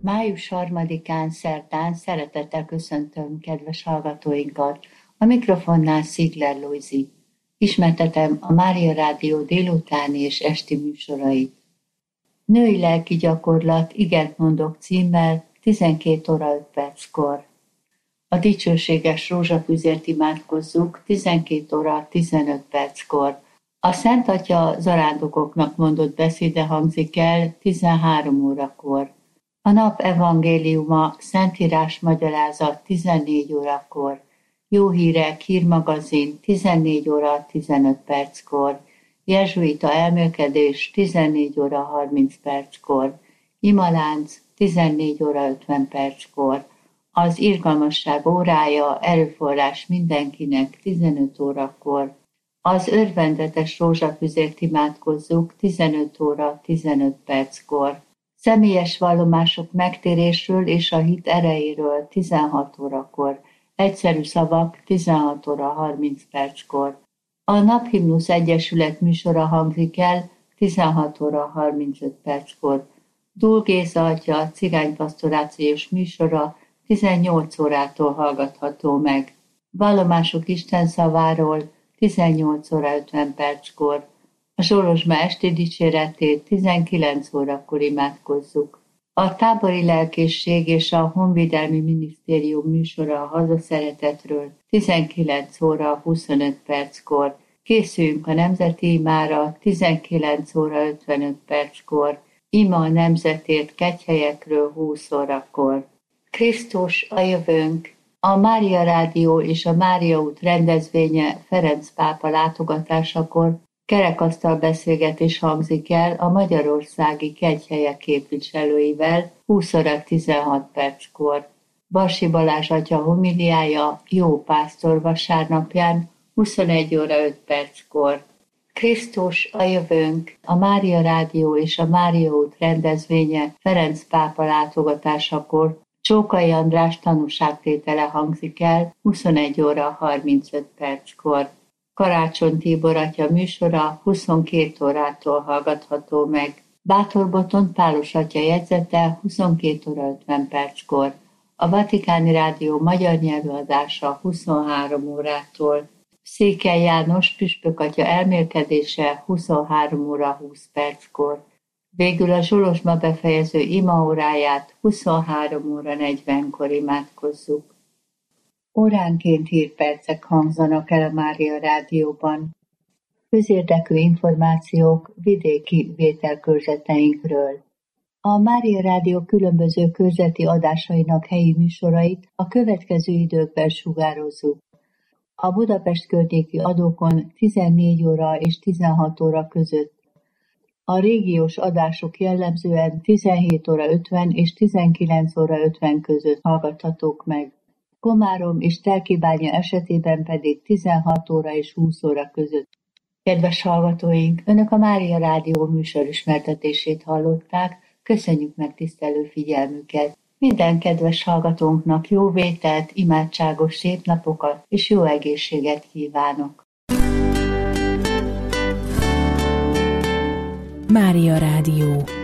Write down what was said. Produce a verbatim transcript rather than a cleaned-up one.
Május harmadikán szerdán szeretettel köszöntöm kedves hallgatóinkat. A mikrofonnál Szigler Lujzi. Ismertetem a Mária Rádió délutáni és esti műsorait. Női lelki gyakorlat Igent mondok címmel tizenkét óra öt perckor. A dicsőséges rózsafüzért imádkozzuk tizenkét óra tizenöt perckor. A Szent Atya zarándokoknak mondott beszéde hangzik el tizenhárom órakor. A nap evangéliuma Szentírás magyarázat tizennégy órakor. Jó hírek, hírmagazin tizennégy óra tizenöt perckor. Jezsuita elmélkedés tizennégy óra harminc perckor. Imalánc tizennégy óra ötven perckor. Az irgalmasság órája erőforrás mindenkinek tizenöt órakor. Az örvendetes rózsafüzért imádkozzuk tizenöt óra tizenöt perckor. Személyes vallomások megtérésről és a hit erejéről tizenhat órakor. Egyszerű szavak tizenhat óra harminc perckor. A Naphimnusz Egyesület műsora hangzik el tizenhat óra harmincöt perckor. Dúl Géza atya cigánypasztorációs műsora tizennyolc órától hallgatható meg. Vallomások Isten szaváról tizennyolc óra ötven perckor. A Zsolozsma esti dicséretét tizenkilenc órakor imádkozzuk. A tábori lelkészség és a honvédelmi minisztérium műsora a hazaszeretetről tizenkilenc óra huszonöt perckor. Készüljünk a nemzeti imára tizenkilenc óra ötvenöt perckor. Ima a nemzetért kegyhelyekről húsz órakor. Krisztus a jövőnk. A Mária Rádió és a Mária út rendezvénye Ferenc pápa látogatásakor kerekasztal beszélgetés hangzik el a magyarországi kegyhelyek képviselőivel húsz óra tizenhat perckor. Barsi Balázs atya homiliája Jó pásztor vasárnapján huszonegy óra öt perckor. Krisztus a jövőnk. A Mária Rádió és a Mária út rendezvénye Ferenc pápa látogatásakor Csókai András tanúságtétele hangzik el huszonegy óra harmincöt perckor. Karácsony Tibor atya műsora huszonkét órától hallgatható meg. Bátor Botond Pálos atya jegyzete huszonkét óra ötven perckor. A Vatikáni Rádió magyar nyelvű adása huszonhárom órától. Székely János püspök atya elmélkedése huszonhárom óra húsz perckor. Végül a Zsolozsma befejező imaóráját huszonhárom óra negyvenkor imádkozzuk. Óránként hírpercek hangzanak el a Mária Rádióban. Közérdekű információk vidéki vételkörzeteinkről. A Mária Rádió különböző körzeti adásainak helyi műsorait a következő időkben sugározzuk. A Budapest környéki adókon tizennégy óra és tizenhat óra között. A régiós adások jellemzően tizenhét óra ötven és tizenkilenc óra ötven között hallgathatók meg. Komárom és Telkibánya esetében pedig tizenhat óra és húsz óra között. Kedves hallgatóink, Önök a Mária Rádió műsorismertetését hallották, köszönjük megtisztelő figyelmüket. Minden kedves hallgatónknak jó vételt, imádságos szép napokat és jó egészséget kívánok. Mária Rádió.